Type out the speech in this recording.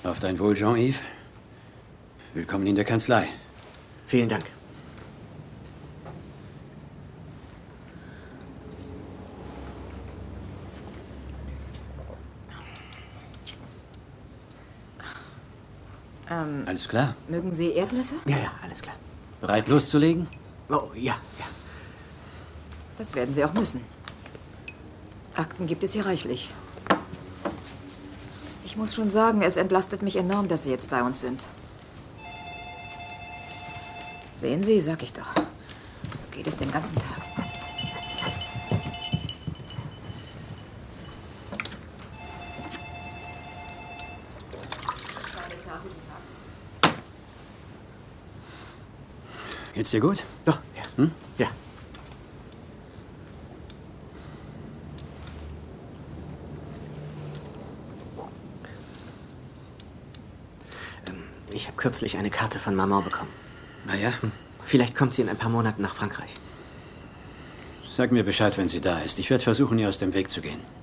Auf dein Wohl, Jean-Yves. Willkommen in der Kanzlei. Vielen Dank. Alles klar? Mögen Sie Erdnüsse? Ja, alles klar. Bereit loszulegen? Oh, ja. Das werden Sie auch müssen. Akten gibt es hier reichlich. Ich muss schon sagen, es entlastet mich enorm, dass Sie jetzt bei uns sind. Sehen Sie, sag ich doch. So geht es den ganzen Tag. Geht's dir gut? Doch, ja. Ja. Ich habe kürzlich eine Karte von Maman bekommen. Na ja? Vielleicht kommt sie in ein paar Monaten nach Frankreich. Sag mir Bescheid, wenn sie da ist. Ich werde versuchen, ihr aus dem Weg zu gehen.